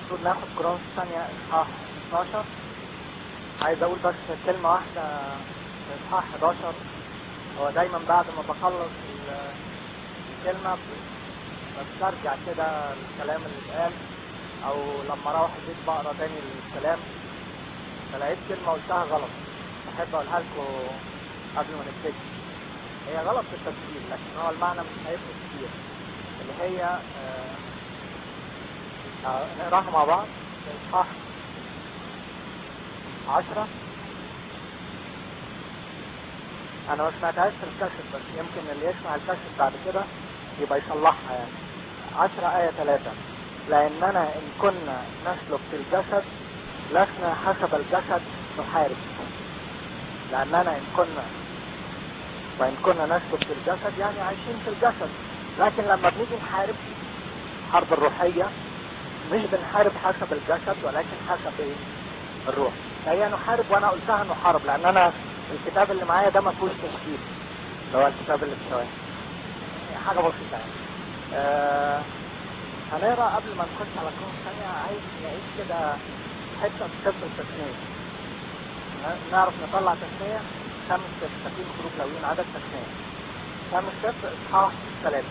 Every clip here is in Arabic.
المفروض ناخد كورنثوس الثانية اصحاح 12. عايز اقول بس كلمة واحدة في اصحاح 11. هو دايما بعد ما بخلص الكلمة بسترجع كده الكلام اللي اتقال، او لما اروح البيت بقرا تاني الكلام فلقيت كلمة قلتها غلط، بحب اقولها لكم قبل ما نبتدي. هي غلط في التفسير لكن هو المعنى مش هيفرق كتير، اللي هي نقراها مع بعض في اصحاح 10. انا ما سمعتهاش في الكشف، بس يمكن اللي يسمع الكشف بعد كده يبقى يصلحها. يعني 10 آية 3: لأننا إن كنا نسلك في الجسد لسنا حسب الجسد نحارب. لأننا وإن كنا نسلك في الجسد يعني عايشين في الجسد، لكن لما بنيجي نحارب حرب الروحية مش بنحارب حسب الجسد ولكن حسب الروح. هي نحارب، وأنا قلتها نحارب لأن أنا الكتاب اللي معايا ده ما فيهوش تشكيل، اللي هو الكتاب اللي بشوية حاجة بسيطة يعني. هنقرا قبل ما نخش على كورنثوس الثانية. عايز نعيش كده حتة في سفر التثنية، نعرف نطلع تثنية 5 تكوين خروج لاويين عدد تثنية 5 اصحاح 3.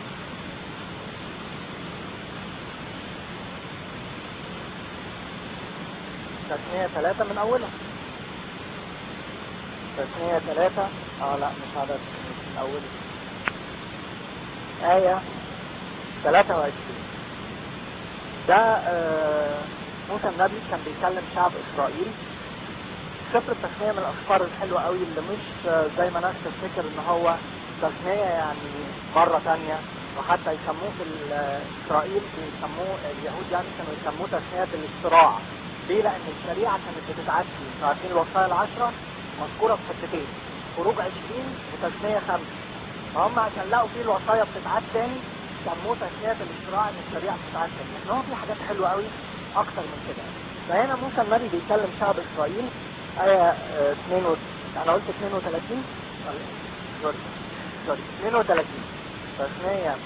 تثنية 3 من أولها. تثنية 3 لا مش عدد من أوله، آية 23. ده موسى النبي كان بيكلم شعب إسرائيل. سفر التثنية من الأسفار الحلوة قوي اللي مش زي ما ناس تفتكر إن هو تثنية يعني مرة تانية، وحتى يسموه في إسرائيل بيسموه اليهود يعني كانوا يسموه تثنية الاستراع. ليه؟ لأن الشريعة كانت بتتعدي. عارفين الوصايا 10 مذكورة في حتتين، خروج 20 وتثنية 5. فهم عشان لقوا فيه الوصايا بتتعاد تاني سموه تثنية الاستراع، ان الشريعة بتتعاد تاني. لكن هو في حاجات حلوة قوي أكتر من كده. فهنا موسى النبي بيكلم شعب إسرائيل. آية 2 أنا قلت 32 سوري 32 تثنية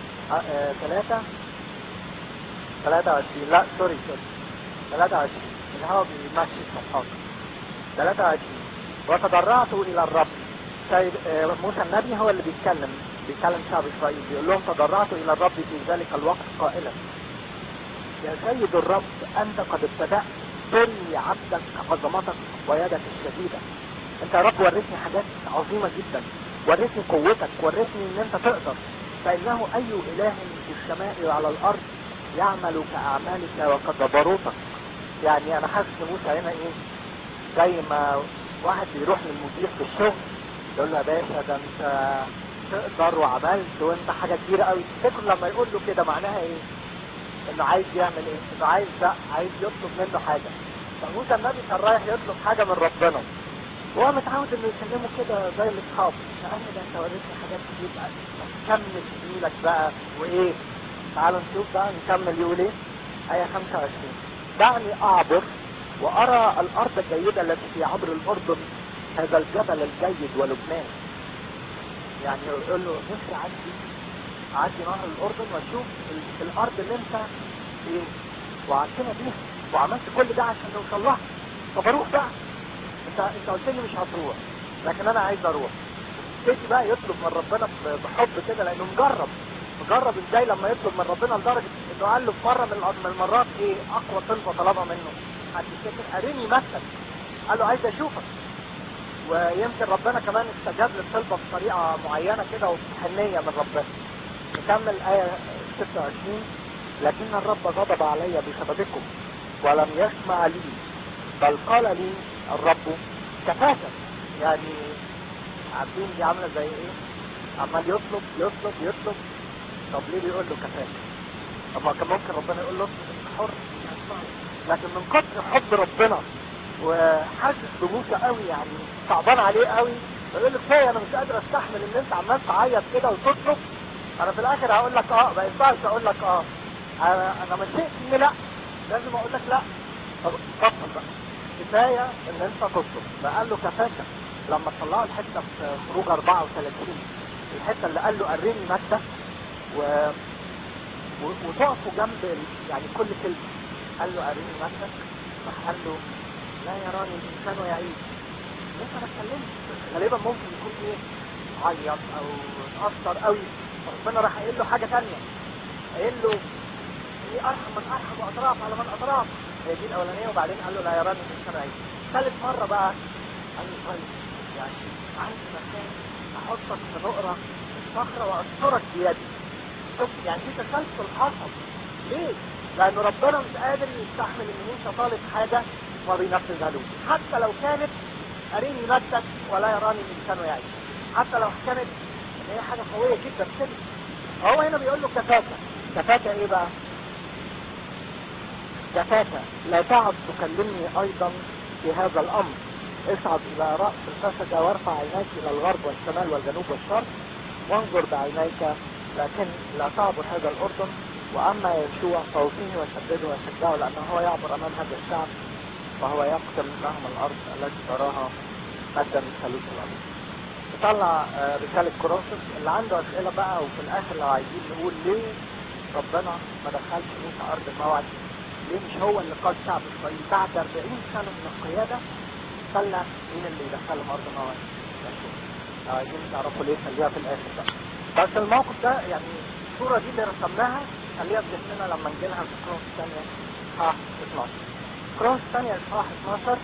23 لا سوري 23 الهوا بيمشي الصفحات. 23: وتضرعت إلى الرب. موسى النبي هو اللي بيتكلم شعب إسرائيل، بيقول لهم تضرعت إلى الرب في ذلك الوقت قائلا: يا سيد الرب أنت قد ابتدأت تري عبدك عظمتك ويدك الشديدة. أنت يا رب وريتني حاجات عظيمة جدا، وريتني قوتك، وريتني إن أنت تقدر. فإنه أي إله في السماء وعلى الأرض يعمل كأعمالك وكجبروتك. يعني أنا حاسس موسى هنا زي ما واحد بيروح للمدير في الشغل يقول له يا باشا ده انت تقدر وعملت وانت حاجة كبيرة قوي. تفتكر لما يقول له كده معناها انه عايز يعمل انه عايز يطلب منه حاجة. فموسى النبي كان رايح يطلب حاجة من ربنا، وهو متعود انه يكلمه كده زي الاصحاب: يا عم ده انت وريتني حاجات كتير بقى، كمل سبيلك بقى تعالوا نشوف بقى نكمل. يقول آية 25: دعني اعبر وارى الارض الجيدة التي في عبر الاردن، هذا الجبل الجيد ولبنان. يعني يقول له نفسي اعدي نهر الاردن واشوف الارض اللي انت وعدتنا بيها وعملت كل ده عشان نوصل لها. طب اروح بقى، انت قلت لي مش هتروح لكن انا عايز اروح. تيجي بقى يطلب من ربنا بحب كده لانه مجرب ازاي لما يطلب من ربنا لدرجة انه قال له في مرة من المرات اقوى طلبة طلبها منه. هتفتكر اريني مثلك، قال له عايز اشوفك. ويمكن ربنا كمان استجاب للطلبة بطريقة معينة كده وحنية من ربنا. نكمل آية 26: لكن الرب غضب علي بسببكم ولم يسمع لي، بل قال لي الرب كفاك. يعني عارفين دي عاملة زي عمال يطلب. طب ليه بيقول له كفاك؟ طب ما كان ممكن ربنا يقول له انت حر، لكن من كتر حب ربنا وحاسس بموسى قوي، يعني صعبان عليه قوي، يقول له كفايه انا مش قادر استحمل ان انت عمال تعيط كده وتطلب. انا في الاخر هقول لك ما ينفعش اقول لك انا مشيت ان لا، لازم اقول لك لا. طب بطل بقى، كفايه ان انت تطلب. فقال له كفاك. لما طلعوا الحته في خروج 34 الحته اللي قال له اريني مجدك وتقفوا جنب يعني كل كلمه قال له اريني مجدك، راح قال له لا يراني الانسان ويعيش. لسه ما اتكلمش، غالبا ممكن يكون ايه، عيط او اتأثر قوي. ربنا راح قايل له حاجة تانية، قايل له اني ارحم من ارحم واطراف على من اطراف، هي دي الاولانية. وبعدين قال له لا يراني الانسان ويعيش. ثالث مرة بقى قال له طيب يعني عندي مكان احطك في نقرة الصخرة واسترك بيدي. شوف يعني في تسلسل حصل. ليه؟ لأن ربنا مش قادر يستحمل إن موسى طالب حاجة وما بينفذها له، حتى لو كانت أريني مجدك ولا يراني الإنسان ويعيش، حتى لو كانت إن هي حاجة قوية جدا كده. هو هنا بيقول له كفاكة. كفاكة إيه بقى؟ كفاكة لا تعد تكلمني أيضا في هذا الأمر. اصعد إلى رأس الفسجة وارفع عينيك إلى الغرب والشمال والجنوب والشرق وانظر بعينيك، لكن لا تعبر هذا الأردن. وأما يشوع فوقيه وشدده وشجعه، لأنه هو يعبر أمام هذا الشعب وهو يقسم لهم الأرض التي تراها مدا من ثلث الأرض. نطلع رسالة كورنثوس. اللي عنده أسئلة بقى، وفي الآخر لو عايزين نقول ليه ربنا ما دخلش موسى أرض الموعد، ليه مش هو اللي قاد شعب إسرائيل بعد 40 سنة من القيادة، خلى مين اللي يدخلهم أرض الموعد؟ لو عايزين تعرفوا ليه خليها في الآخر بقى. بس الموقف ده يعني الصورة دي اللي رسمناها خليها في ذهننا لما نجيلها في كورنثوس الثانية اصحاح 12. كورنثوس الثانية اصحاح 12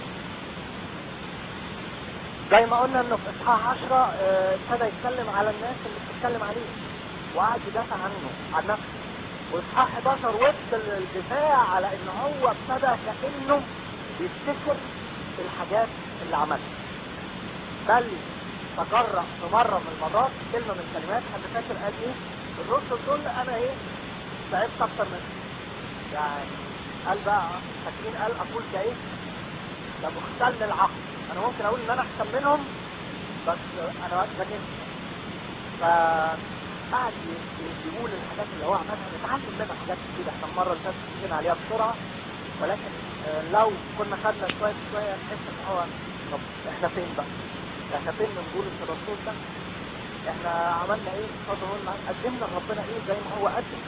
زي ما قلنا انه في اصحاح 10 ابتدى يتكلم على الناس اللي بتتكلم عليه وقعد يدافع عنه عن نفسه. واصحاح 11 وصل الدفاع على ان هو ابتدى كأنه بيفتكر الحاجات اللي عملها، بل تجرأ في مرة من المرات كلمة من كلمات حد فاكر قال ايه؟ الرسل دول انا ايه؟ تعبت اكتر منهم. يعني قال بقى فاكرين قال اقول كايه؟ ده مختل العقل. انا ممكن اقول ان انا احسن منهم بس انا ذكي. فقعد يقول الحاجات اللي هو عملها، نتعلم منها حاجات كتير. احنا المرة اللي فاتت جينا عليها بسرعة، ولكن لو كنا خدنا شوية شوية نحس ان هو طب احنا فين بقى؟ احنا فين من بولس الرسول ده؟ احنا عملنا ايه؟ قدمنا لربنا ايه زي ما هو قدم؟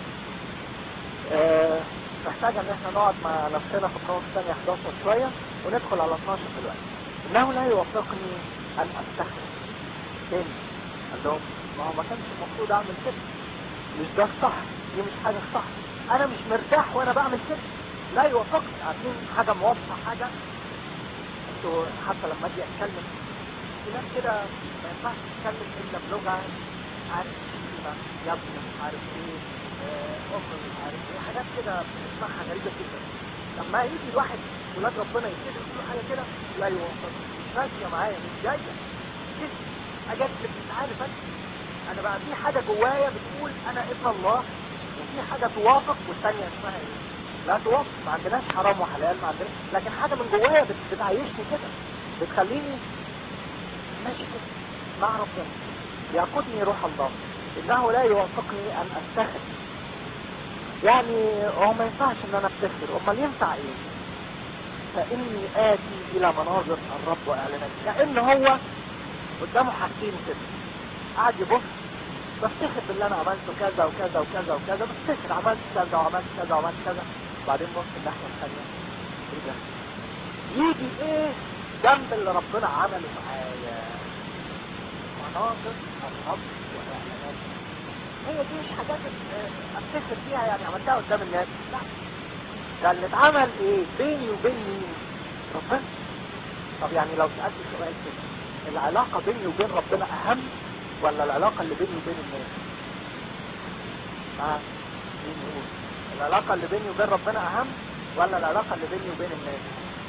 محتاج ان احنا نقعد مع نفسنا في كورنثوس الثانية 11 شوية وندخل على 12 دلوقتي. انه لا يوافقني ان افتخر تاني. قال لهم ما هو ما كانش المفروض اعمل كده، مش ده الصح، دي مش حاجة صح، انا مش مرتاح وانا بعمل كده. لا يوافقني. عارفين حاجة موافقة حاجة؟ انتوا حتى لما اجي اتكلم في ناس كده ما ينفعش تتكلم الا بلغة عارف كلمة يا ابني مش عارف ايه مش عارف ايه، حاجات كده بنسمعها غريبة جدا. لما يجي الواحد ولاد ربنا يبتدي يقول حاجة كده لا يوافق، مش ماشية معايا، مش جاية كده. حاجات مش عارف انا بقى في حاجة جوايا بتقول انا ابن الله، وفي حاجة توافق والثانية اسمها ايه؟ لا توافق. ما عندناش حرام وحلال، ما عندناش، لكن حاجة من جوايا بتعيشني كده، بتخليني ماشي كده مع ربنا، يقودني روح الله. انه لا يوافقني ان افتخر. يعني هو ما ينفعش ان انا افتخر، امال ينفع ايه؟ فاني اتي الى مناظر الرب واعلانات. كأن هو قدامه حاجتين كده قاعد يبص، بفتخر باللي انا عملته كذا وكذا وكذا وكذا، بفتخر عملت كذا وعملت كذا وعملت كذا. بعدين بص الناحية الثانية، ايه ده؟ يجي ايه جنب اللي ربنا عمله معايا؟ مناظر الرب واعلانات. هي دي مش حاجات افتخر فيها يعني عملتها قدام الناس، لا، ده اللي اتعمل ايه بيني وبين مين؟ ربنا. طب يعني لو سألت سؤال كده، العلاقة بيني وبين ربنا اهم ولا العلاقة اللي بيني وبين الناس؟ مين يقول؟ العلاقة اللي بيني وبين ربنا اهم ولا العلاقة اللي بيني وبين الناس؟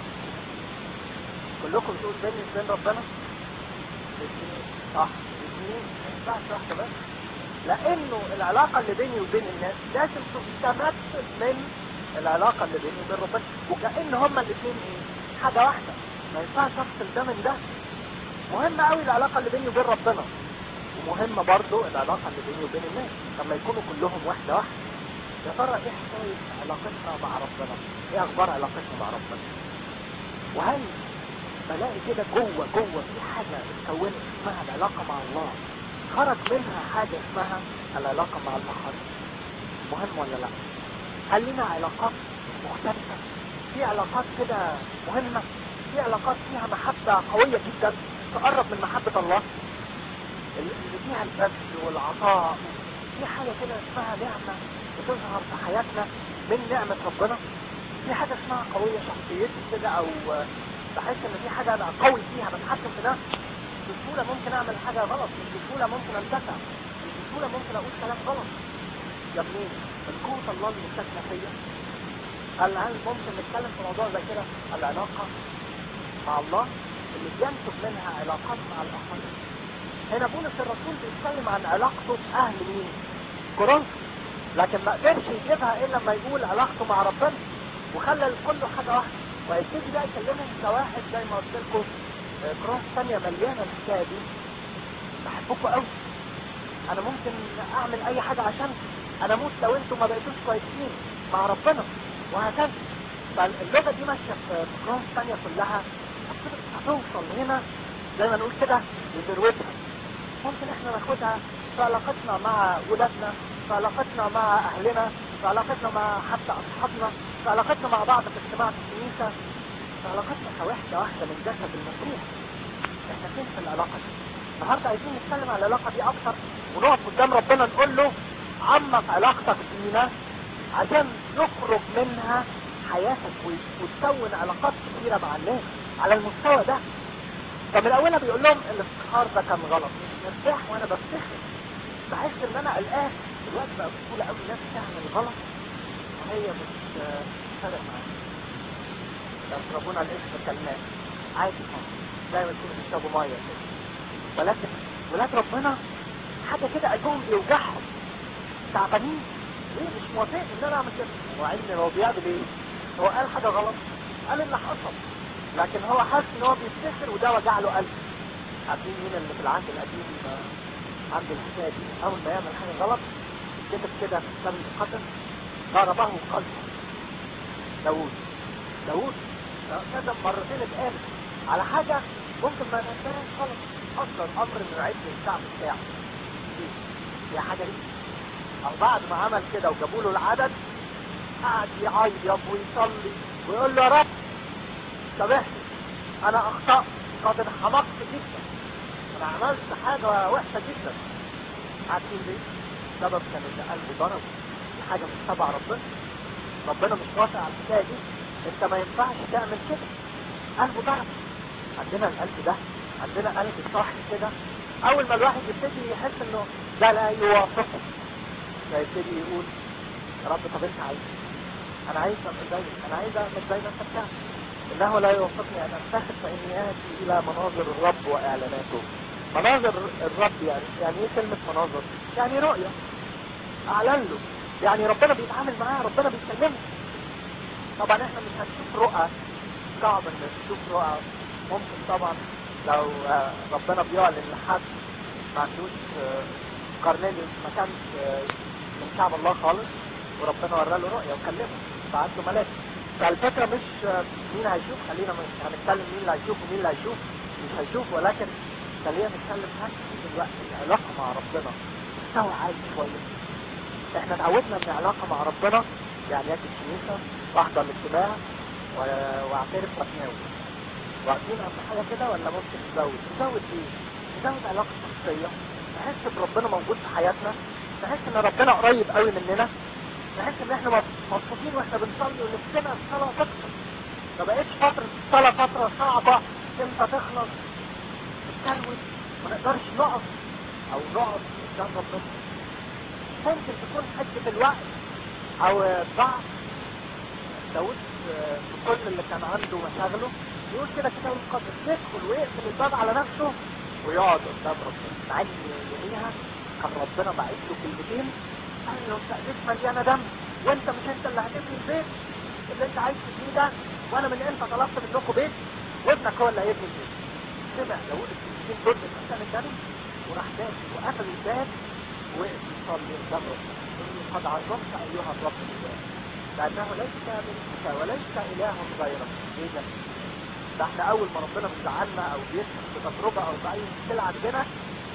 كلكم بتقول بيني وبين ربنا؟ الاثنين صح، الاثنين ما ينفعش واحدة بس، لانه العلاقة اللي بيني وبين الناس لازم تتمثل من العلاقة اللي بيني وبين ربنا، وكأن هما الاثنين ايه؟ حاجة واحدة، ما ينفعش افصل ده من ده. مهمة قوي العلاقة اللي بيني وبين ربنا، ومهمة برضو العلاقة اللي بيني وبين الناس لما يكونوا كلهم واحدة واحدة. يا ترى ايه حكاية علاقتنا مع ربنا؟ ايه اخبار علاقتنا مع ربنا؟ وهل بلاقي كده جوه في حاجة اتكونت اسمها العلاقة مع الله، خرج منها حاجة اسمها العلاقة مع الآخرين؟ مهم ولا لا؟ هل لنا علاقات مختلفة؟ في علاقات كده مهمة، في علاقات فيها محبة قوية جدا تقرب من محبة الله، اللي فيها البذل والعطاء. في حاجة كده اسمها نعمة بتظهر في حياتنا من نعمة ربنا. في حاجة اسمها قوية شخصيتي كده، او بحس ان في حاجة انا قوي فيها، بتحكم في نفسي. بسهولة ممكن اعمل حاجة غلط، بسهولة ممكن اندفع، بسهولة ممكن اقول كلام غلط. يا منين؟ من قوة الله اللي ساكنة فيا. هل ممكن نتكلم في موضوع زي كده؟ العلاقة مع الله اللي بينتج منها علاقات مع الآخرين. هنا بولس الرسول بيتكلم عن علاقته بأهل مين؟ كورنثوس، لكن ما قدرش يجيبها إلا لما يقول علاقته مع ربنا، وخلى كله حاجة واحدة. ويبتدي بقى يكلمهم كواحد زي ما قلت لكم. كورنثوس ثانية مليانة الحكاية دي. بحبكم قوي، أنا ممكن أعمل أي حاجة عشان أنا أموت لو أنتم ما بقيتوش كويسين مع ربنا، وهكذا. فاللغة دي ماشية في كورنثوس ثانية كلها. هتوصل هنا زي ما نقول كده لذروتها. ممكن احنا ناخدها في علاقتنا مع ولادنا، في علاقتنا مع اهلنا، في علاقتنا مع حتى اصحابنا، في علاقتنا مع بعض في اجتماع الكنيسة، في علاقتنا كوحدة واحدة من جسد المسيح. احنا فين في العلاقة دي؟ النهارده عايزين نتكلم عن العلاقة دي اكتر، ونقف قدام ربنا نقول له عمق علاقتك بينا عشان نخرج منها حياتك وتكون علاقات كثيرة مع الناس على المستوى ده. فمن اولها بيقول لهم الافتخار ده كان غلط، مش مرتاح وانا بفتخر، بحس ان انا قلقان دلوقتي بقى بسهوله قوي ناس تعمل غلط وهي مش فارق معاها، يشربون الاسم كالماء عادي خالص زي ما يكونوا بيشربوا ميه كده. ولكن ولاد ربنا حاجه كده قلبهم بيوجعهم، تعبانين، ليه مش موافقين ان انا اعمل كده؟ هو علمي هو بيعمل ايه؟ هو قال حاجه غلط، قال اللي حصل، لكن هو حاسس ان هو بيفتخر وده وجع له قلبه. عارفين مين اللي في العهد القديم عنده الحكايه دي؟ اول ما يعمل حاجه غلط كتب كده في الكتاب المقدس ضربه قلبه. داوود كذا مرتين اتقالت على حاجه ممكن ما ننساهاش خالص اصلا، امر انه يعد الشعب بتاعه دي حاجه دي. او بعد ما عمل كده وجابوا له العدد قعد يعيط ويصلي ويقول له يا رب سامحني، انا اخطأت، قد انحمقت جدا، انا عملت حاجة وحشة جدا. عارفين ليه؟ سبب كان ان قلبه ضرب، دي حاجة مش تبع ربنا، ربنا مش موافق على الحكاية دي، انت ما ينفعش تعمل كده. قلبه ضرب. عندنا القلب ده، عندنا قلب صاحي كده، اول ما الواحد يبتدي يحس انه ده لا يوافقه فيبتدي يقول يا رب طب انت عايز، انا عايز ابقى زيك، انا عايز اعمل زي ما انت بتعمل. انه لا يوافقني ان افتخر فاني اتي الى مناظر الرب واعلاناته. مناظر الرب يعني ايه كلمة مناظر؟ يعني رؤية اعلن له، يعني ربنا بيتعامل معاه، ربنا بيكلمه. طبعا احنا مش هنشوف رؤى، صعب ان نشوف رؤى. ممكن طبعا لو ربنا بيعلن لحد ما عندوش قرنيليوس ما كانش من شعب الله خالص، وربنا ورى له رؤية وكلمه بعت له ملاك. فالفكرة مش مين هيشوف، خلينا مش هنتكلم مين اللي هيشوف ومين اللي هيشوف مش هيشوف، ولكن خلينا نتكلم هل في دلوقتي العلاقة مع ربنا مستوى عالي شوية. احنا اتعودنا ان العلاقة مع ربنا يعني اجي الكنيسة واحضر الاجتماع واعترف واتناول واقفين عند حاجة كده، ولا ممكن نزود ايه؟ نزود علاقة شخصية، نحس بربنا موجود في حياتنا، نحس ان ربنا قريب قوي مننا، نحس ان احنا مبسوطين واحنا بنصلي ونفسنا الصلاة تكتر. ما بقتش فترة الصلاة فترة صعبة امتى تخلص نتكروت ما نقدرش نقف او نقعد قدام ربنا. ممكن تكون حتة الوقت او ضعف. داود في كل اللي كان عنده مشاغله يقول كده كده المقدس يدخل ويقفل الباب على نفسه ويقعد قدام ربنا، مع ان يوميها كان ربنا باعت له كلمتين قال له انت ايديك مليانه دم، وانت مش انت اللي هتبني البيت اللي انت عايش فيه ده، وانا من امتى طلبت منكم بيت وابنك هو اللي هيبني البيت. سمع داود الكلمتين دول من مكان النبي وراح داخل وقفل الباب ووقف يصلي قدام ربنا يقول له قد عظمت ايها الرب الاله لانه ليس منك وليس اله غيرك. ايه ده احنا اول ما ربنا بيزعلنا او بيسمح بتجربه او باي مشكله عندنا،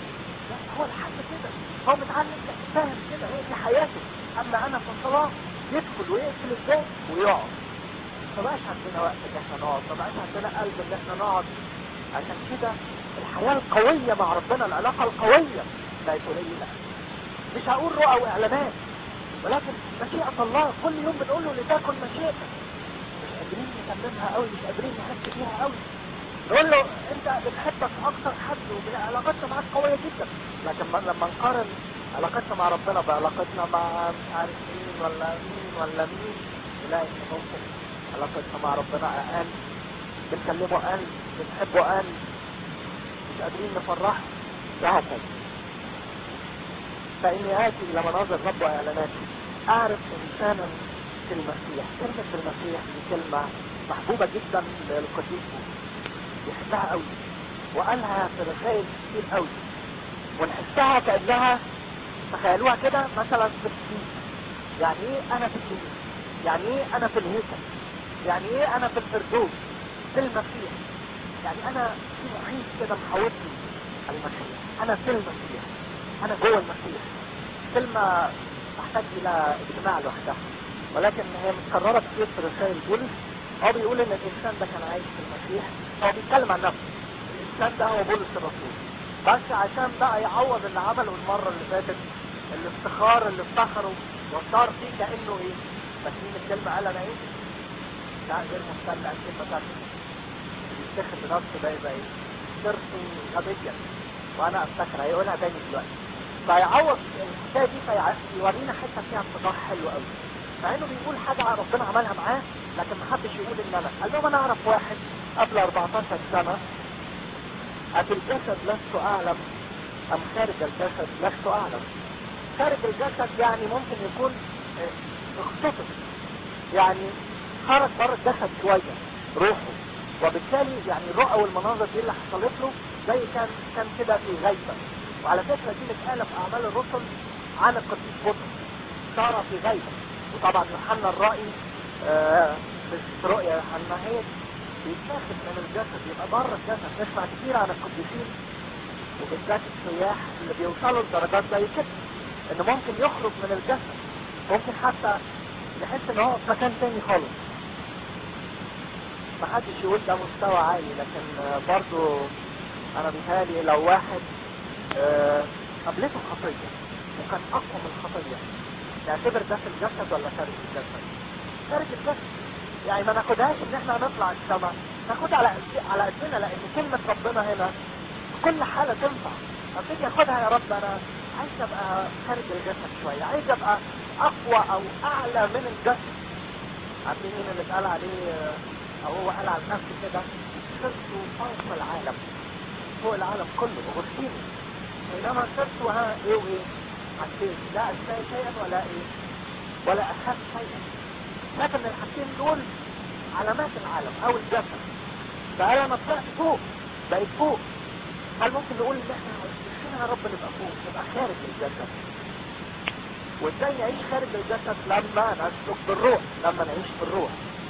لا هو الحل كده، هو متعلم فاهم كده، هي دي حياته. اما انا في الصلاه يدخل ويقفل الباب ويقعد. ما بقاش عندنا وقت ان احنا نقعد، ما بقاش عندنا قلب ان احنا نقعد. عشان كده الحياة القوية مع ربنا، العلاقة القوية بقت قليلة. مش هقول رؤى واعلانات، ولكن مشيئة الله كل يوم بنقول له لتكن مشيئتك. مش قادرين نكملها قوي، مش قادرين نحس فيها قوي. نقول له انت بنحبك اكتر حد وعلاقتنا معاك قوية جدا، لكن لما نقارن علاقتنا مع ربنا بعلاقتنا مع مش عارف مين ولا مين، نلاقي ان ممكن علاقتنا مع ربنا اقل، بنكلمه اقل، بنحبه اقل، مش قادرين نفرحه، وهكذا. فاني اتي الى مناظر رب واعلاناته اعرف انسانا في المسيح. كلمة في المسيح دي كلمة محبوبة جدا للقديس بولس، يحبها قوي وقالها في رسائل كتير قوي، ونحسها كأنها، تخيلوها كده مثلا في الكنيسة. يعني ايه انا في الكنيسة؟ يعني ايه انا في الهيكل؟ يعني ايه انا في الفردوس في المسيح؟ يعني انا في محيط كده محاوطني المسيح، انا في المسيح، انا جوه المسيح. كلمة تحتاج الى اجتماع لوحدها، ولكن هي متكررة كتير في رسائل بولس. هو بيقول ان الانسان ده كان عايش في المسيح، هو بيتكلم عن نفسه، الانسان ده هو بولس الرسول، بس عشان بقى يعوض اللي عمله المرة اللي فاتت، الافتخار اللي افتخره وصار فيه كأنه ايه، فاكرين الكلمة قال انا ايه؟ لا غير مستمع الكلمة بتاعته، بيفتخر بنفسه ده يبقى ايه؟ صرت غبيا وانا افتكر، هيقولها تاني دلوقتي. فيعوض الحكايه دي فيورينا حته فيها اتضاح حلو قوي، مع انه بيقول حاجه ربنا عملها معاه، لكن ما حدش يقول ان انا. قال لهم انا اعرف واحد قبل 14 سنه افي الجسد لست اعلم ام خارج الجسد لست اعلم. خارج الجسد يعني ممكن يكون اختطف، يعني خرج بره الجسد شويه روحه، وبالتالي يعني الرؤى والمناظر دي اللي حصلت له زي كان كده في غيبه. وعلى فكره دي متقاله في اعمال الرسل عن القديس بطرس، صار في غيبه. وطبعا يوحنا الرائي مش رؤيا يوحنا، هي بيتاخد من الجسد، يبقى بره الجسد. نسمع كتير عن القديسين وبالذات السياح اللي بيوصلوا لدرجات زي كده، ان ممكن يخرج من الجسد، ممكن حتى يحس ان هو في مكان تاني خالص. ما حدش يقول ده مستوى عالي، لكن برضو انا بيتهيألي لو واحد قابلته خطية وكان اقوى من الخطية، نعتبر ده في الجسد ولا خارج الجسد؟ خارج الجسد. يعني ما ناخدهاش ان احنا هنطلع السماء، ناخدها على قدنا، لان كلمة ربنا هنا في كل حالة تنفع. ابتدي اخدها يا رب، انا عايز ابقى خارج الجسد شوية، عايز ابقى اقوى او اعلى من الجسد. عارفين مين اللي اتقال عليه او هو قال عن نفسه كده؟ صرت فوق العالم، فوق العالم كله، اغسطيني. بينما صرت ها ايه وايه؟ حاجتين، لا اشتهي شيئا ولا ايه؟ ولا اخاف شيئا. لكن الحاجتين دول علامات العالم او الجسد. فقال انا طلعت فوق، بقيت فوق. هل ممكن نقول ان احنا نفسنا يا رب نبقى فوق، نبقى خارج الجسد؟ وازاي نعيش خارج الجسد؟ لما نسلك بالروح، لما نعيش بالروح.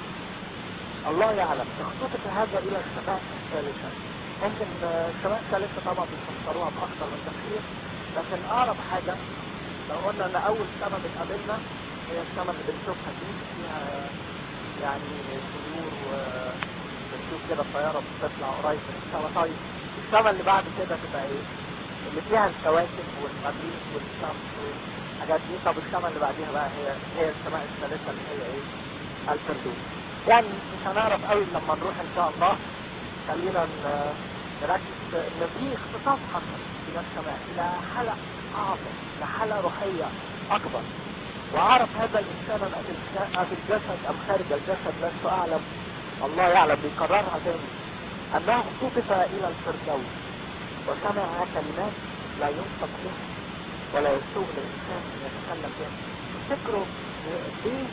الله يعلم. تخطيط هذا الى السماء الثالثة. ممكن السماء الثالثة طبعا بيفسروها باكثر من تفسير، لكن اقرب حاجة لو قلنا ان اول سماء بتقابلنا هي السماء اللي بنشوفها دي، فيها يعني طيور وبنشوف كده الطيارة بتطلع قريب من السماء. طيب السماء اللي بعد كده تبقى ايه؟ اللي فيها الكواكب والمريخ والشمس والحاجات دي. طب السماء اللي بعديها بقى هي السماء الثالثة اللي هي ايه؟ الفردوس. يعني مش هنعرف قوي لما نروح ان شاء الله. خلينا نركز ان في اختصاص حصل الى السماء، الى حالة اعظم، الى حالة روحية اكبر. واعرف هذا الانسان في الجسد ام خارج الجسد لست اعلم، الله يعلم. بيكررها تاني انه اختطف الى الفردوس وسمع كلمات لا ينطق بها ولا يسوغ للانسان ان يتكلم بها. تفتكروا ليه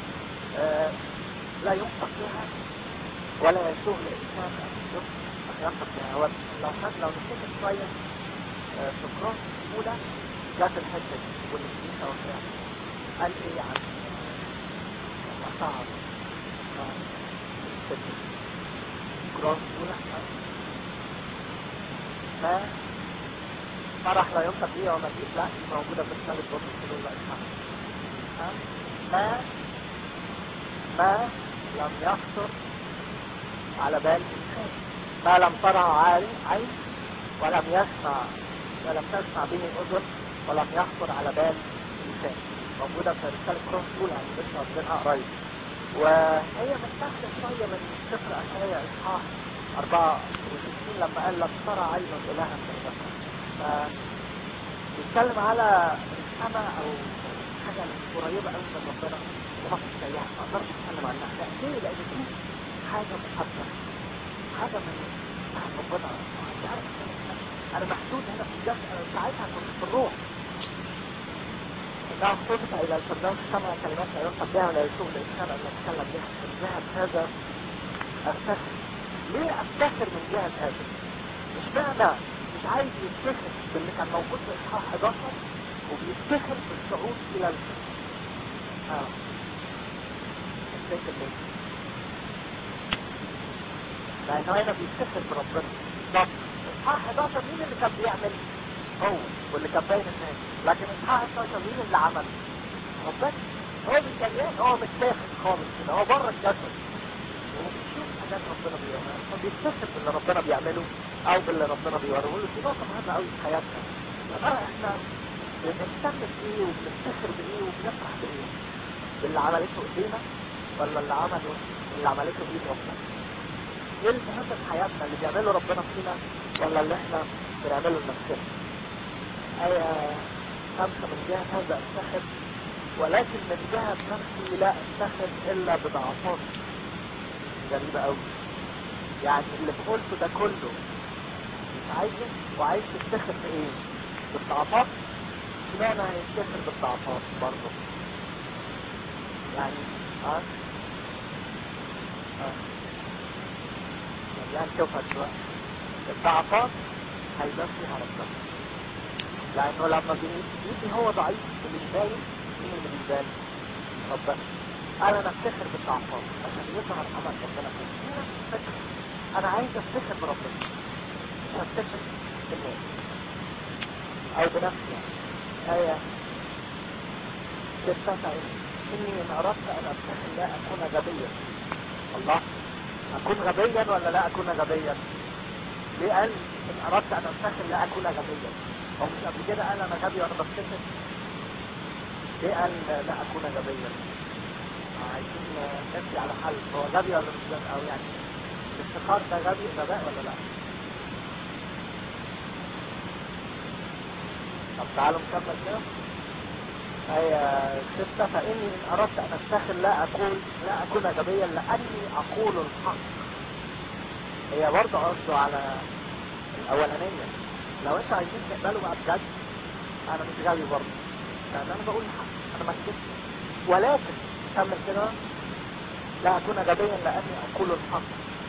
لا ينطق بها ولا يسوغ للانسان ان ينطق بها؟ لو نفتكر شويه في كورنثوس الاولى جات الحته دي والكنيسه وبتاع، قال ايه عن مصاعب كورنثوس الاولى؟ ما فرح لا ينطق بيها وما فيش، لا دي موجوده في رساله بطرس الاولى اصحاح. ما ما لم يخطر على بال إنسان، ما لم تره عين ولم تسمع به أذن ولم يخطر على بال إنسان. موجودة في رسالة كورنثوس الأولى، يعني لسه واخدينها قريب، وهي متاخدة شوية من سفر أشعياء إصحاح 64 لما قال لم ترى عين إلها في البشر. بيتكلم على السماء أو حاجة قريبة أوي من ربنا وما فيش زيها، ما أقدرش أتكلم عنها. ليه؟ لأن دي حاجة مقدسة، حاجة من ربنا. مش عارف أنا محدود هنا في الجسد، أنا ساعتها كنت في الروح. إنها صدق إلى الفردوس سمع كلمات لا ينطق بها ولا يسوق الإنسان أن يتكلم بها. من جهة هذا أفتخر. ليه أفتخر من جهة هذا؟ مش معنى مش عايز يفتخر باللي كان موجود في إصحاح 11 وبيفتخر بالصعود إلى يفتخر ليه؟ لأنه هنا بيفتخر بربنا. طب إصحاح 11 مين اللي كان بيعمل؟ هو واللي كان باين الناس. لكن إصحاح 12 مين اللي عمل؟ ربنا. هو بالكلام هو متاخد خالص كده، هو بره الجسد وبيشوف حاجات ربنا بيعملها، فبيفتخر باللي ربنا بيعمله او باللي ربنا بيوريه له. دي نقطة مهمة قوي في حياتنا. احنا بنهتم بايه وبنفتخر بايه وبنفرح بايه؟ باللي عملته ايدينا ولا اللي عملته ايد ربنا؟ ايه المهم في حياتنا؟ اللي بيعمله ربنا فينا ولا اللي احنا بنعمله لنفسنا؟ آية 5 من جهة هذا افتخر، ولكن من جهة نفسي لا افتخر الا بضعفاتي. غريبة قوي. يعني اللي قلته ده كله مش عايزه وعايز تفتخر بايه؟ بالضعفات؟ اشمعنى هيفتخر بالضعفات برضه؟ يعني يعني شوفها دلوقتي الضعفات هيبان فيها ربنا، لانه لما بيجي هو ضعيف اللي بيبان مين اللي بيبان؟ ربنا. انا نفتخر بالضعفات عشان يظهر عمل ربنا فيه. انا عايز افتخر بربنا مش هفتخر بالناس او بنفسي. آية 6 إني إن أردت أن أفتخر لا أكون غبيا. الله، أكون غبيا ولا لا أكون غبيا؟ ليه قال إن أردت أن أفتخر لا أكون غبيا؟ هو مش قبل كده قال أنا غبي وأنا بفتخر؟ ليه قال لا أكون غبيا؟ عايزين نمشي على حل، هو غبي ولا مش غبي؟ أو يعني الافتخار ده غباء ولا لا؟ طب تعالوا نكمل كده. آية 6 فإني إن أردت أن أفتخر لا أكون غبيا لأني أقول الحق. هي برضه قصده على الأولانية. لو أنت عايزين تقبلوا بقى بجد أنا مش غبي برضه، لأن أنا بقول الحق، أنا ما كتبتش. ولكن كمل كده لا أكون غبيا لأني أقول الحق،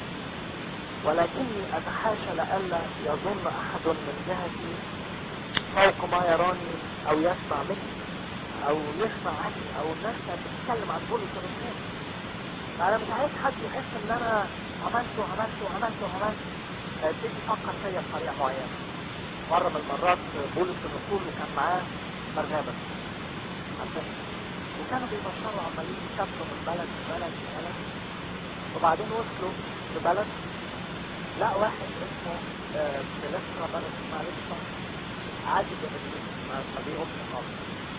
ولكني أتحاشى لئلا يظن أحد من جهتي فوق ما يراني أو يسمع مني او يسمع عني او الناس بتتكلم عن بولس الرسول. انا مش عايز حد يحس ان انا عملت يبتدي يفكر فيا بطريقه معينه. مره من المرات بولس الرسول وكان معاه برنابا وكانوا بيبشروا عمالين يسافروا من بلد لبلد وبعدين وصلوا لبلد لا واحد اسمه لسه بلد اسمها لسه عادي ما بيقومش خالص.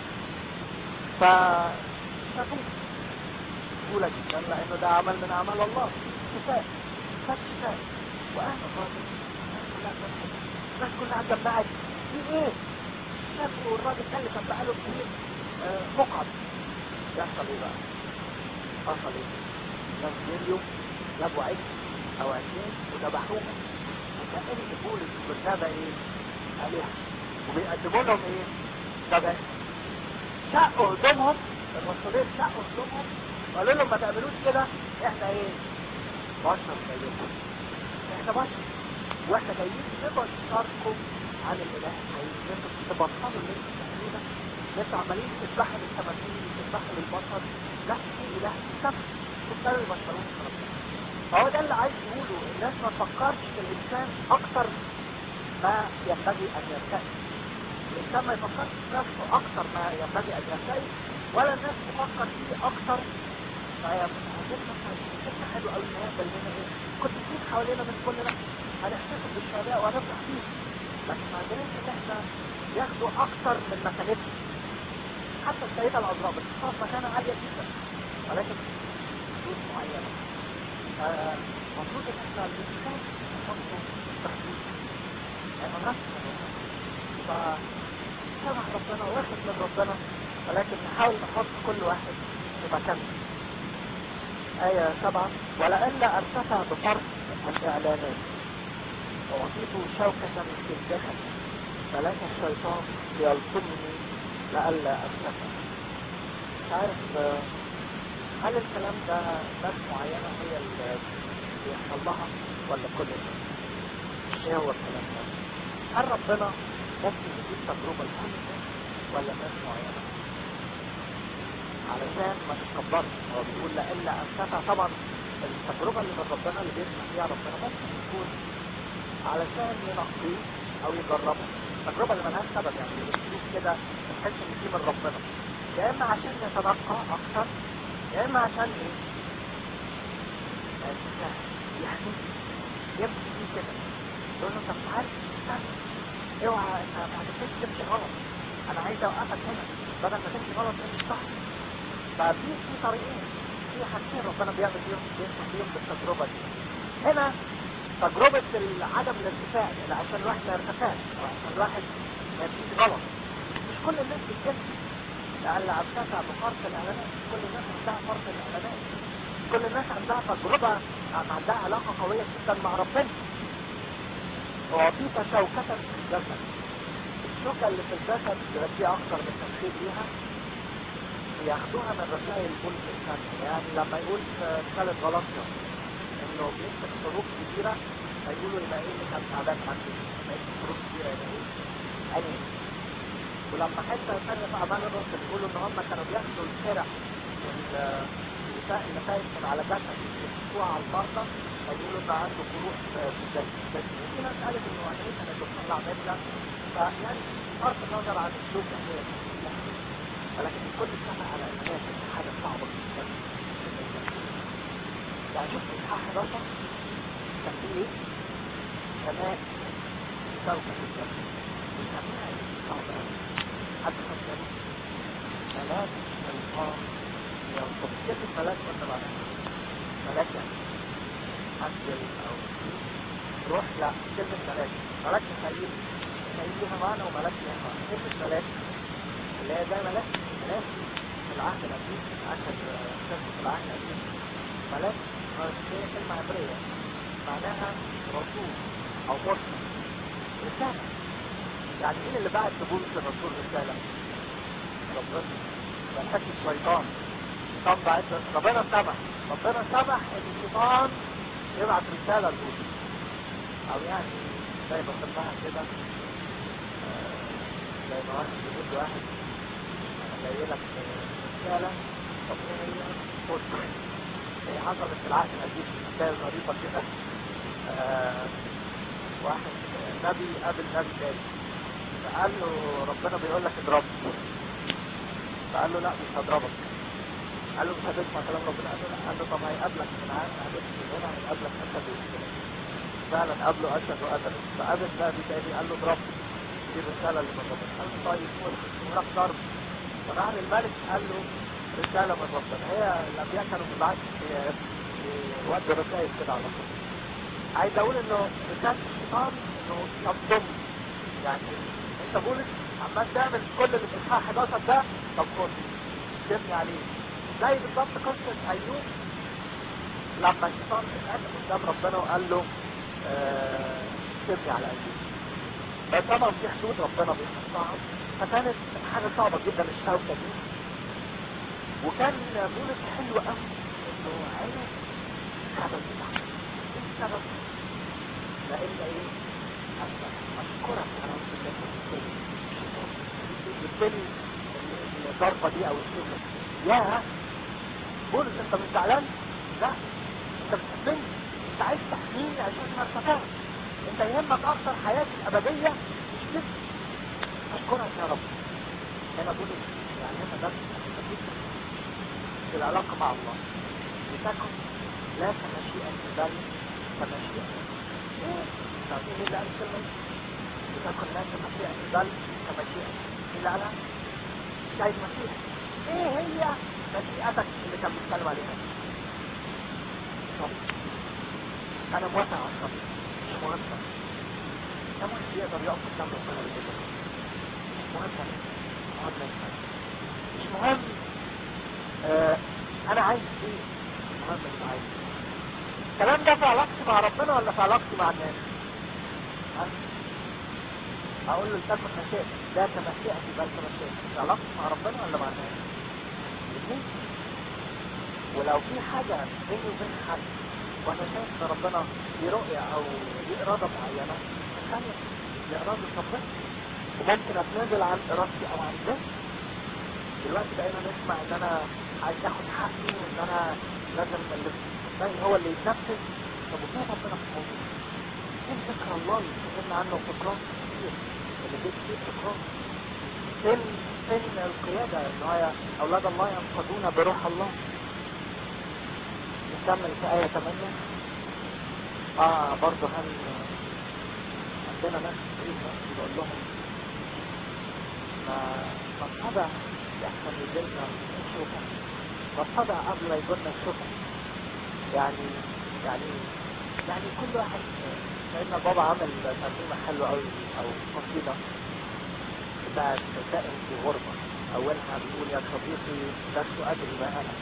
فشافوه بسهولة جدا لأنه ده عمل من أعمال الله. شفاء وأهل الراجل الناس كلها جمعت في إيه؟ شافوا الراجل ده اللي كان بقاله كتير مقعد. يحصل إيه بقى؟ حصل إيه؟ ناس جريوا جابوا عجل أو عجلين وذبحوهم وكأن بولس بالنبأ إيه؟ عليها وبيقدموا لهم إيه؟ ذبح. شقوا هدومهم، الرسولين شقوا هدومهم وقالوا لهم ما تعملوش كده، احنا ايه؟ بشر زيكم، احنا بشر واحنا جايين نبشركم عن الاله الحقيقي. انتوا تبطلوا اللي انتوا بتعملوه ده، انتوا عمالين تذبحوا للتماثيل وتذبحوا للبشر، لا في اله سبب تبطلوا يبشروه ربنا. فهو ده اللي عايز يقوله، الناس ما تفكرش في الانسان اكتر ما ينبغي ان يرتقي. الإنسان ما يفكرش في نفسه أكثر ما ينبغي أن يرتقي، ولا الناس تفكر فيه أكثر ما كلمة حلوة قوي ان هي بيننا ايه كنت فين حوالينا من كل ناحية هنحتفل بالشهداء وهنفرح فيه، لكن ما عندناش ان احنا ياخدوا اكتر من مكانتهم. حتى السيدة العذراء بتختار مكانة عالية جدا ولكن حدود معينة. المفروض ان احنا الانسان نحطه بحدود يعني نفس فسمع ربنا واخد من ربنا، ولكن نحاول نحط كل واحد في مكانه. آية 7 ولئلا ارتفع بفرق الإعلانات وأعطيته شوكة في الجسد فلك الشيطان ليلطمني لئلا ارتفع. مش عارف هل الكلام ده ناس معينة هي اللي بيحصل لها ولا كل الناس؟ ايه هو الكلام ده؟ هل ربنا ممكن يجيب تجربة لكل الناس ولا ناس معينة؟ علشان ما تتكبرش، هو بيقول لئلا ارتفع. طبعا التجربة اللي من ربنا اللي بيسمح فيها ربنا ممكن تكون علشان ينقيه او يجربه، التجربة اللي ملهاش سبب يعني بتشوف كده تحس ان دي من ربنا، يا اما عشان يتنقى اكتر يا اما عشان ايه يعني يمشي فيه كده يقول له طب تعالى استنى اوعى انت هتبتدي تمشي غلط، انا عايز اوقفك هنا بدل ما تمشي غلط امشي صح. ففي طريقين، في حاجتين ربنا بيعمل بيسمح فيهم بالتجربة دي. هنا تجربة عدم الارتفاع يعني عشان الواحد ما يرتفعش او عشان الواحد ما يمشيش غلط. مش كل الناس بتجسد لأن ارتفع بفرط الاعلانات، كل الناس عندها فرط الاعلانات، كل الناس عندها تجربة عندها علاقة قوية جدا مع ربنا. وعطيت شوكة في الجسد، الشوكة اللي في الجسد دي اكتر من تفسير ليها ياخدوها من رسائل بولس الثانية. يعني لما يقول في رسالة غلطية انه بيمسك حروف كبيرة فيقولوا يبقى ايه اللي كان تعبان عنده، ما يمسك حروف كبيرة يبقى ايه عينين. ولما حتى ثانية في اعمال الرسل بيقولوا ان هم كانوا بياخدوا الشرع والنتائج من على جسد يمسكوها على المرضى فيقولوا ان عنده جروح في الجسد. وفي ناس قالت انه عينيه كانت بتطلع مبلغ، فيعني بغض النظر عن السلوك هي ولكن الكل اتفق على ان هي كانت حاجه صعبه جدا. يعني شوف اصحاح 11 كان فيه ايه؟ سماء شوكة في الجنة، وسماء صعبة حد فكروا ملاك الشيطان ينطق. كيف الملاك قلنا بعدها؟ ملاك يعني أنجل أو روح، لا كلمة ملاك، ملاك مخيل لها معنى وملاك لها معنى. كلمة ملاك اللي هي زي ملاك في العهد القديم، أكد شرط في العهد القديم. ملاك هي كلمة عبرية معناها رسول أو مرسل، رسالة. يعني مين اللي بعت لبولس الرسول رسالة؟ ربنا. ما يحكي الشيطان، الشيطان بعت ربنا سمح إن الشيطان يبعت رسالة لبولس، أو يعني زي ما سماها كده زي ما واحد بيقول لواحد جاي لك رسالة طب ايه هي؟ فرصة هي حصلت في العهد القديم حكاية ظريفة كده. واحد نبي قابل نبي تاني فقال له ربنا بيقول لك اضربني، فقال له لا مش هضربك. قال له مش هتسمع كلام ربنا؟ قال له طب هيقابلك من هنا هيقابلك اسد واسد. فعلا قابله اسد وقتله، فقابل نبي تاني قال له اضربني، دي الرسالة اللي من ربنا. قال له طيب وراح ضرب، فراح للملك قال له رسالة من ربنا. هي الأنبياء كانوا بيبعتوا يودوا رسائل كده على طول. عايز أقول إنه رسالة الشيطان إنه يصدم، يعني أنت بولس عمال تعمل كل اللي في الإصحاح 11 ده، طب خد تبني عليه. زي بالظبط قصة أيوب لما الشيطان اتقدم قدام ربنا وقال له تبني على أيوب. بس طبعا في حدود ربنا بيحطها، فكانت حاجة صعبة جدا الشوكة دي. وكان بولس حلو قوي انه عارف السبب بتاعه. السبب لان ايه؟ اشكرك انا جبتلي الضربة دي او الشوكة. يا بولس انت مش زعلان؟ لا انت بتحبني، انت عايز تحميني عشان ما ارتفعش، انت يهمك اكتر حياتي الابدية مش كده. اشكرك يا رب. هنا بولس يعني هنا ده في العلاقة مع الله. لتكن لا كمشيئتي بل كمشيئتك. ايه؟ تعرفين مين اللي قال الكلمة دي؟ لتكن لا كمشيئتي بل كمشيئتك. مين اللي قالها؟ سيد مسيح. ايه هي مشيئتك اللي كان بيتكلم عليها؟ الصبر. انا موافق على الصبر، مش مهم. كم واحد يقدر يقف قدام ربنا بالكده؟ مش مهم. مش مهم. انا عايز ايه؟ مش مهم انت عايز ايه. الكلام ده في علاقتي مع ربنا ولا في علاقتي مع الناس؟ اقول له لتكن مشيئتي لا كمشيئتي بل كمشيئتي. في علاقتي مع ربنا ولا مع الناس؟ الاثنين. ولو في حاجة بيني وبين حد وانا شايف ان ربنا في رؤية او في ارادة معينة، اخلي لارادة ربنا، وممكن اتنازل عن ارادتي او عن ذاتي. دلوقتي بقينا نسمع ان انا عايز اخد حقي وان انا لازم اللي هو اللي يتنفذ. طب وفين ربنا في الموضوع؟ فين فكر الله اللي اتكلمنا عنه فكرات كتير اللي جه كتير فكرات؟ فين القيادة ان هي اولاد الله ينقضون بروح الله؟ نكمل في آية 8. برضه عندنا ناس كتير بيقول لهم ما الطبع يحصل يجيلنا الشوكة، ما الطبع قبل ما يجيلنا الشوكة. يعني كل واحد. سيدنا بابا عمل ترجمة حلوة قوي او قصيدة بتاعت سائل في غربة. اولها بيقول يا صديقي لست ادري ما انا.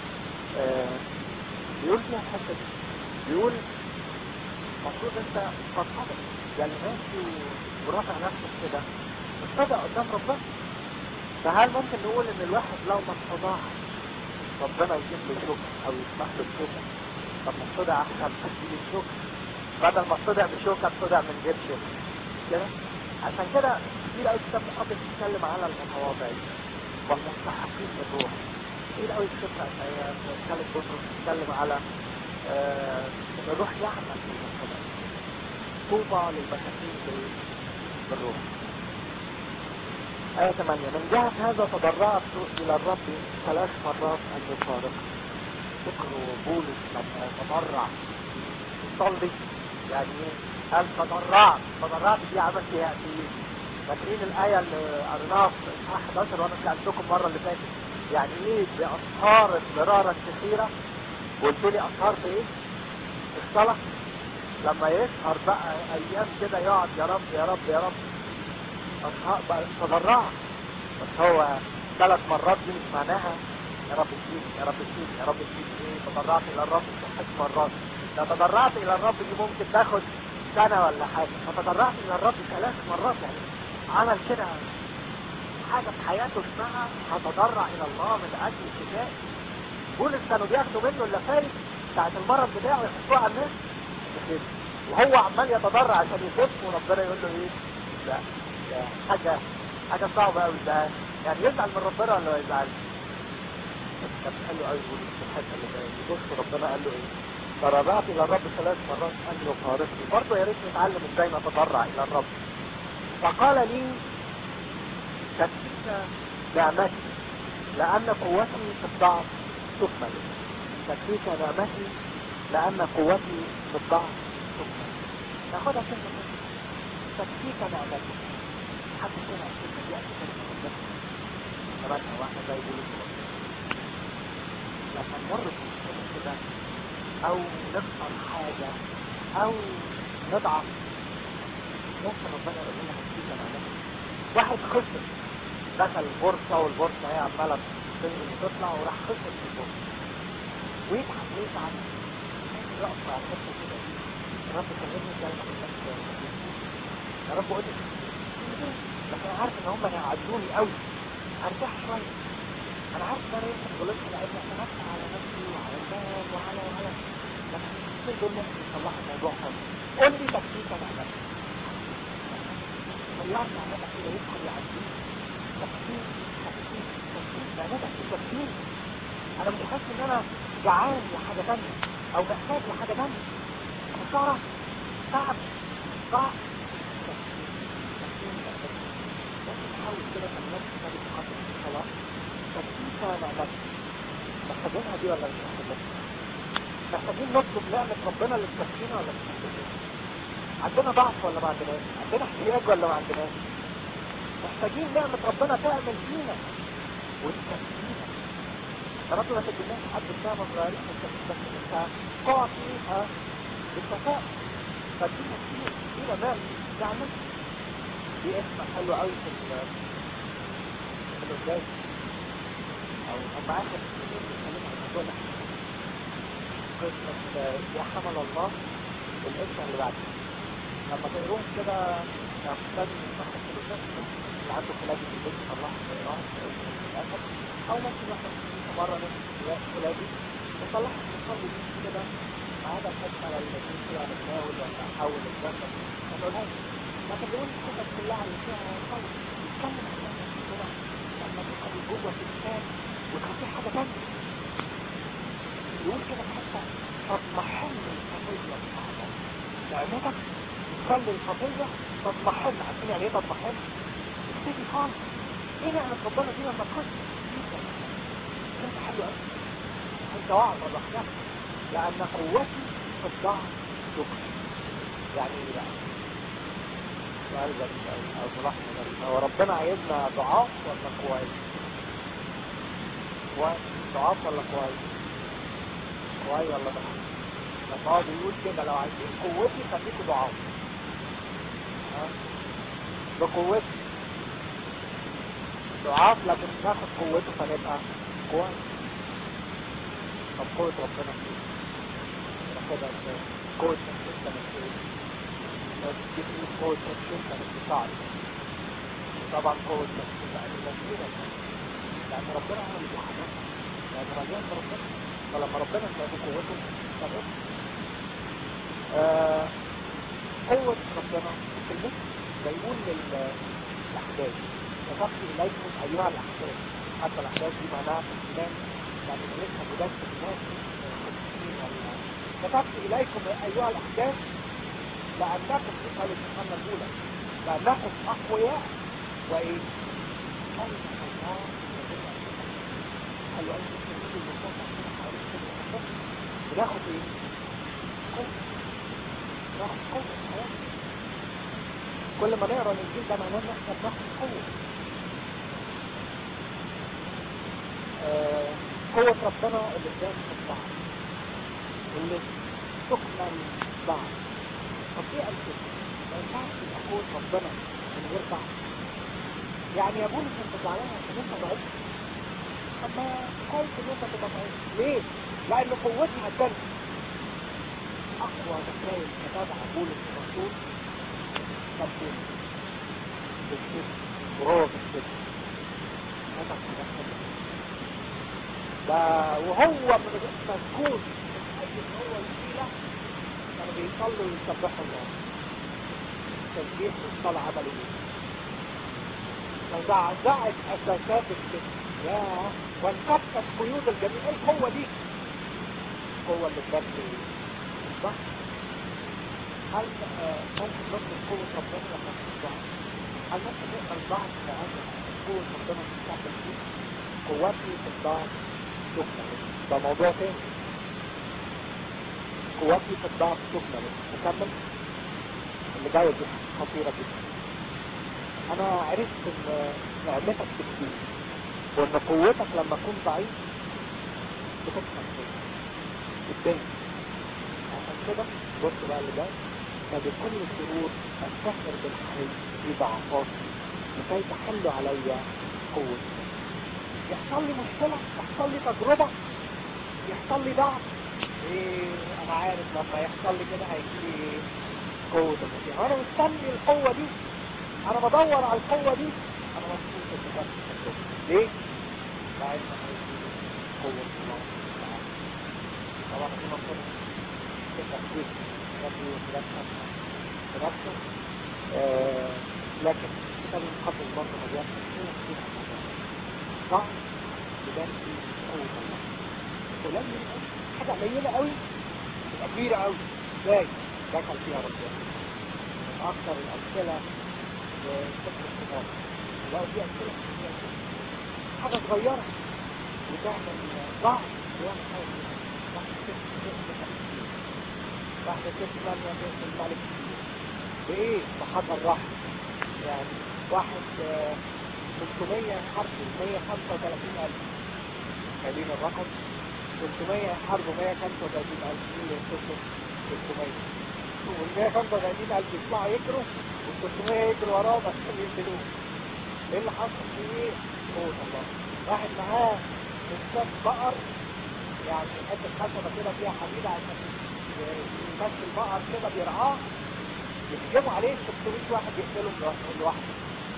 بيقول فيها الحتة دي، بيقول المفروض انت تتطبع، يعني ماشي ورافع نفسك كده تتطبع قدام ربنا. فهل ممكن نقول ان الواحد لو ما اتطبعش ربنا يجيب له شوكة او يسمح له بشوكة؟ طب ما اتطبع احسن تجيب الشوكة، بدل ما اتطبع بشوكة اتطبع من غير شوكة كده. عشان كده كتير قوي الكتاب المقدس بيتكلم على المتواضعين والمستحقين بالروح. كتير قوي السفر ثالث بطرس بيتكلم على ان الروح يعمل في المتواضعين. طوبى للمساكين بالروح. آية 8. من جهة هذا تضرعت إلى الرب 3 مرات أن يفارق. فكروا بولس لما تضرع يصلي يعني ايه؟ قال تضرعت دي عمل فيها ايه؟ فاكرين الآية اللي قريناها في إصحاح 11 وأنا سألتكم المرة اللي فاتت يعني ايه بأسهار مرارة كثيرة؟ قلت لي أسهار في ايه؟ في الصلاة. لما يسهر بقى أيام كده يقعد يا رب يا رب يا رب بقى تضرعت. بس هو 3 مرات دي مش معناها يا رب اشفيني يا رب اشفيني يا رب اشفيني. ايه تضرعت الى الرب 6 مرات؟ لو تضرعت الى الرب دي ممكن تاخد سنة ولا حاجة. فتضرعت الى الرب 3 مرات يعني عمل كده حاجة في حياته اسمها هتضرع الى الله من اجل الشفاء. بولس كانوا بياخدوا منه اللفايف بتاعت المرض بتاعه يحطوها على الناس كده، وهو عمال يتضرع عشان يخف وربنا يقول له ايه؟ لا حاجة صعبة قوي ده. يعني يزعل من ربنا ولا ما يزعلش؟ كان حلو قوي بولس في الحته اللي جايه. بص ربنا قال له ايه؟ تضرعت الى الرب 3 مرات ان يفارقني. برضه يا ريت نتعلم ازاي نتضرع الى الرب. فقال لي تكفيك نعمتي لان قوتي في الضعف تكمل. تكفيك نعمتي لان قوتي في الضعف تكمل. ناخدها كلمه تكفيك نعمتي. حتى كده الكلمه دي كلمه ربنا كمان واحنا زي بولس لما نمر بمشكلة كده او نخسر حاجة او نضعف ممكن ربنا يقول لنا هتفيد معنا. واحد خسر دخل البورصة والبورصة هي عمالة تنزل وتطلع وراح خسر في البورصة ويتعب يقف على الحتة كده. يا رب كلمني زي ما قلت يا رب قلت لكن انا عارف ان هم هيعدوني قوي ارتاح شوية. انا عارف ان انا يمكن غلطت لاني اعتمدت على نفسي وعلى الباب وعلى لكن كل دول ممكن يصلحوا الموضوع خالص. قول لي تكفيك نعمتك. طلعت نعمتك كده يدخل يعديك. تكفيك نعمتك تكفيك. انا مش حاسس ان انا جعان لحاجه ثانيه او محتاج لحاجه ثانيه. خساره تعب ضعف تكفيك نعمتك. لازم نحاول كده كلمات كتاب المقدس في الصلاه. تكفيك نعمتك. محتاجينها دي ولا مش محتاجينها؟ محتاجين نطلب نعمة ربنا اللي تكفينا ولا مش محتاجين؟ عندنا ضعف ولا ما عندناش؟ عندنا احتياج ولا ما عندناش؟ محتاجين نعمة ربنا تعمل فينا وتكفينا. يا رب ما تديناش حد بنعمة صغيرين بس انت تعطيها بالكفاءة. فادينا كتير، ادينا مال نعمل. دي اسمها حلوة قوي في القداس، او هم اخر كتير بيتكلموا عن الموضوع ده. قصة يا حمل الله والاسم اللي بعده لما تقروهم كده يعتقد ان صح الثلاثات اللي عنده كلابي في البيت يطلعها يقراها للاسف، او ممكن واحد مرة نفس كلابي يطلعها نصلي بيه كده ما عدا الحكمة للمدين فيها بتناول ولا حول الجسد ما تقولهاش. لكن بيقول الحكم كلها اللي فيها صوت يتكلم عن نفسه كده لما تدخل جوه في الكتاب وتخطيه حاجة تانية. يقول كده حتى تضمحن الخطية بتاعتك نعمتك تصلي الخطية تضمحن. عارفين يعني ايه تضمحن؟ تختفي خالص. ايه نعمة ربنا دي لما تخش انت حلو قوي انت واعظ الرحمن لان قوتي في الضعف تكفي. يعني ايه بقى؟ سؤال غريب او ملاحظة غريبة. هو ربنا عايزنا ضعاف ولا كويس؟ ضعاف ولا كويس؟ كويس ولا ضعاف؟ لما هو بيقول كده لو عايزين قوتي خليكوا ضعاف. بقوتي ضعاف لكن ناخد قوته فنبقى كويس. طب قوة ربنا فيه ناخدها ازاي؟ قوة تنشين كانت ايه؟ لو تجيب قوة تنشين كانت بتاعت طبعا قوة تنشين لأن المسيرة لأن ربنا هو اللي بيحركها لأن مليان بربنا. فلما ربنا سايبه قوته سابقه قوة ربنا في المثل بيقول للأحداث كتبت إليكم أيها الأحداث. حتى الأحداث دي معناها في الإيمان يعني ملكها مدرسة الناس كتبت إليكم أيها الأحداث لأنكم في قال السنة الأولى لأنكم أقوياء وإيه؟ كلمة الله قالوا أنت تريد المصطفى عشان حواليك كل المصطفى بناخد إيه؟ قوة. ناخد قوة الحياة. كل ما نقرأ الإنجيل ده معناه إن إحنا بناخد قوة. قوة ربنا اللي بتاخد الضعف اللي تكمل ضعف. طب ايه الفكرة؟ ما ينفعش تبقى قوة ربنا من غير ضعف. يعني يا بولس انت زعلان عشان انت ضعيف. اما كويس ان انت تبقى ضعيف. ليه؟ لان قوتي هتبان. اقوى رسائل كتابها بولس الرسول كان بولس بالسجن وهو في السجن كتب حاجات حلوة. ده وهو مسجون من اجل ان هو يشيله كانوا بيصلوا ويسبحوا الله. التسبيح والصلاة عملوا ايه؟ وزعزعت اساسات السجن ياه وانكسرت قيود الجميع. ايه القوة دي؟ القوة اللي بتبني الضغط. هل ممكن نطلب قوة ربنا لما نكون ضعف؟ هل ممكن نقبل ضعف لأن قوة ربنا تستعمل فيه؟ قوتي في الضعف تكمل. ده موضوع تاني. قوتي في الضعف تكمل. نكمل اللي جاية دي خطيرة جدا. انا عرفت ان نعمتك بتزيد وان قوتك لما تكون ضعيف بتكمل فيه قدام. عشان كده بص بقى اللي جاي فبكل سرور استثمر بالحري في ضعفاتي لكي تحل علي قوتي. يحصل لي مشكلة، يحصل لي تجربة، يحصل لي ضعف، ايه انا عارف لما يحصل لي كده هيجيلي قوة المسيح. انا مستني القوة دي، انا بدور على القوة دي. انا مبسوط ان بس ليه؟ لان هيجيلي قوة الله تعالى. طبعا في مصر في تحقيق ربي ومرتب بنفسه لكن كتاب المقدس برضه مليان تفصيل كتير عن الموضوع ضعف بدان في قوة الله. قليل قوي حاجة قليلة قوي تبقى كبيرة قوي. ازاي؟ دخل فيها ربنا من أكثر الأمثلة لسفر الكتاب. لو في أمثلة حاجة صغيرة وتعمل ضعف ويعمل حاجة كبيرة. واحدة ست تقتل كتير، واحدة ست ثانية تقتل ملك كتير، بإيه؟ بحجر رحم. يعني واحد 300 يحاربوا 135,000، خلينا الرقم 300 يحاربوا 135,000، مين اللي ينتصر؟ 300. وال 135,000 يطلعوا يجروا وال 300 يجروا وراهم عشان يقتلوه. ايه اللي حصل فيه؟ قوة الله. واحد معاه مسك بقر، يعني حتة خشبة كده فيها حديدة عشان يمشي البقر كده بيرعاه، يهجموا عليه 600 واحد يقتلهم لوحده.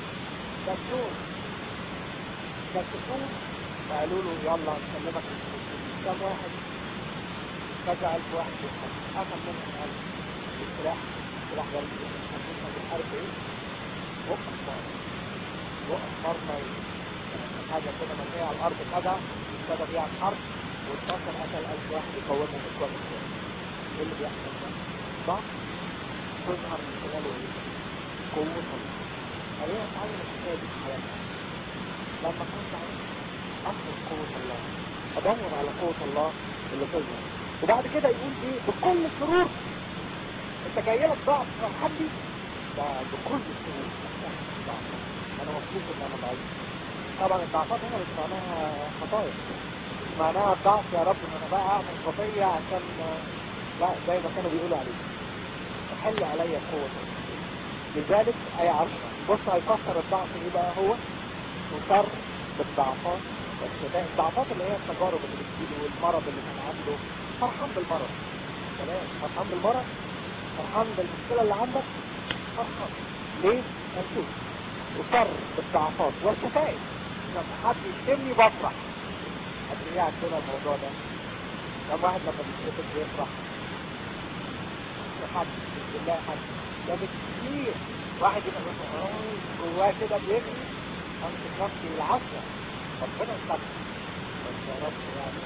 كسفوه فقالوا له يلا نسلمك الفلوس. كم واحد؟ كذا 1000 واحد يتحرك، أخذ منهم 1000 بالسلاح، سلاح غريب جدا. كان بيحارب ايه؟ وقف مرة حاجة كده مرمية على الأرض كده ابتدى بيها الحرب، و12 قتل 1000 واحد يقومهم إخوان الإسلام. ايه اللي بيحصل ده؟ ضعف تظهر من خلاله ايه؟ قوة الله. خلينا نتعلم الحكاية دي في حياتنا. لما كنت عايز أطلب قوة الله، أدور على قوة الله اللي تظهر، وبعد كده يقول ايه؟ بكل سرور. انت جاي لك ضعف فرحان ده بكل سرور. انا مبسوط ان انا ضعيف. طبعا الضعفات هنا مش معناها خطايا، مش معناها الضعف يا رب ان انا بقى اعمل خطية عشان لا، زي ما كانوا بيقولوا عليه تحل علي قوة. لذلك آية 10 بص هيكسر الضعف ايه بقى؟ هو وشر بالضعفات والشدائد. الضعفات اللي هي التجارب اللي بتجيله والمرض اللي كان عنده. فرحان بالمرض، سلام. فرحان بالمرض، فرحان بالمشكلة اللي عندك، فرحان ليه؟ هنشوف. وشر بالضعفات والشتائم. لما حد يشتمني بفرح. هتلاقيه عندنا الموضوع ده. لما واحد لما بيشتم بيفرح، حد بالله حد ده كتير. واحد يبقى جواه كده بيجري امسك نفسي بالعافية، ربنا يستر بس يا رب يعني،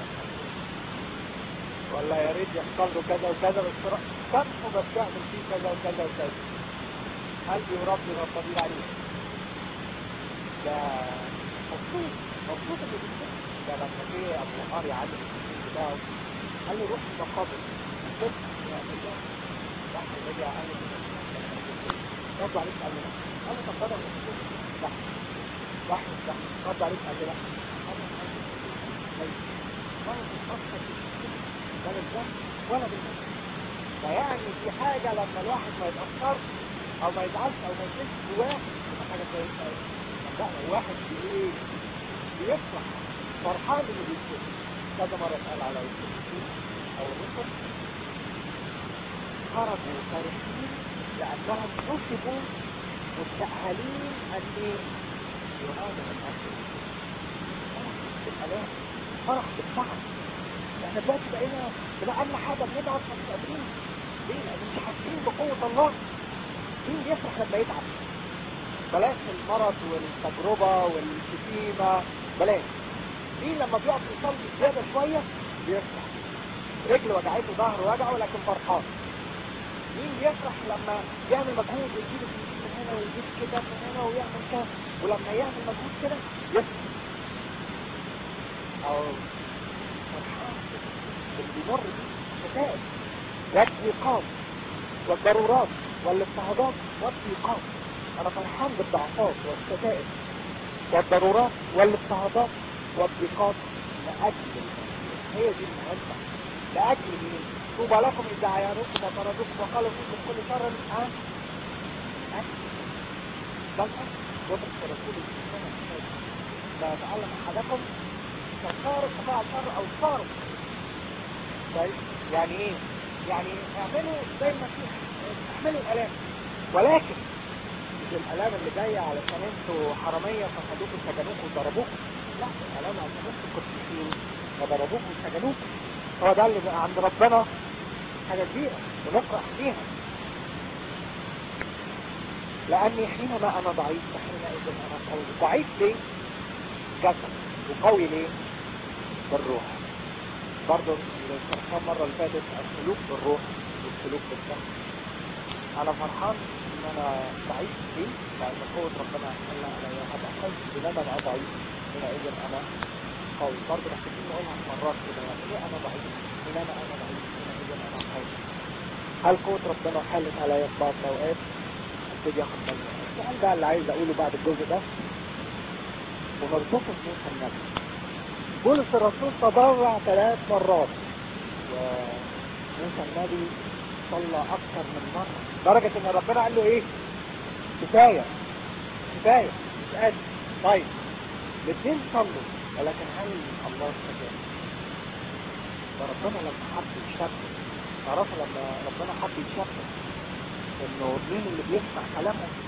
ولا يا ريت يحصل له كذا وكذا بس سامحه بس يعمل فيه كذا وكذا وكذا. قلبي وربي غضبانين عليه. ده مبسوط اللي بيشوف ده. لما جه ابو قاري علم الدين بتاعه قال له روح المقابر شوف يعني ده واحد رجع قال له رد عليك، قال له لا. قال له طب بدل ما تشوف لا واحد ده رد عليك، قال له لا. قال له ما بتفكر ولا بالذنب ولا بالمسؤولية. فيعني في حاجة لما الواحد ما يتأثرش او ما يزعلش او ما يشيلش جواه تبقى حاجة كويسة قوي. لا الواحد بايه؟ بيفرح فرحان انه بيشوف. كذا مرة اتقال على الرسول او الرسل خرجوا فرحين لانهم حسبوا متأهلين ان ايه؟ ينادوا الأكل. فرح بالالام، فرح بالتعب. احنا دلوقتي بقينا بنقلنا حاجة بنتعب مش قادرين. ليه؟ لان مش حاسين بقوة الله. مين يفرح لما يتعب؟ بلاش المرض والتجربة والشتيمة، بلاش. مين لما بيقف يصلي زيادة شوية بيفرح؟ رجل وجعته، ظهر وجعه لكن فرحان. مين يفرح لما يعمل مجهود ويجيب من هنا ويجيب كده من هنا ويعمل كده، ولما يعمل مجهود كده يفرح؟ او فرحان اللي بيمر بيه شتائم والضيقات والضرورات والاضطهادات والضيقات. انا فرحان بالضعفات والشتائم والضرورات والاضطهادات والضيقات لأجل المسيح. هي دي المهمة. لأجل مين؟ طوبى لكم إذا عيانوكم وطردوكم وقالوا فيكم كل شر الآن. ده الأجل. وضع رسول الإسلام لا يتعلم أحدكم كالصارق ففعل شر أو صارق. طيب يعني إيه؟ يعني اعملوا زي المسيح، اعملوا الآلام، ولكن مش الآلام اللي جاية علشان انتوا حرامية فخدوكوا وسجنوكوا وضربوكوا. لا، الآلام علشان انتوا قديسين وضربوكوا وسجنوكوا. هو ده اللي بقى عند ربنا حاجة كبيرة ونفرح فيها. لأني حينما أنا ضعيف فحينئذ أنا قوي. ضعيف ليه؟ جسد. وقوي ليه؟ بالروح. برضه الفرحان مرة اللي فاتت السلوك بالروح والسلوك بالجسد. أنا فرحان إن أنا ضعيف ليه؟ لأن قوة ربنا حل عليا. هبقى حاسس إن أنا بقى ضعيف حينئذ أنا قوي. برضه محتاجين نقولها مرات كده. يعني إيه أنا ضعيف؟ حينما انا ضعيف حينئذ انا قوي. هل قوة ربنا حلت عليا في بعض الاوقات؟ ابتدي اخد بالي. السؤال بقى اللي عايز اقوله بعد الجزء ده، ونربطه بموسى النبي. بولس الرسول تضرع 3 مرات، وموسى النبي صلى اكثر من مرة، لدرجة ان ربنا قال له ايه؟ كفاية كفاية مش قادر. طيب الاثنين صلوا، ولكن هل الله استجاب؟ فربنا لما حب يشتغل، تعرفوا لما ربنا حب يشتغل انه مين اللي بيسمع كلامه؟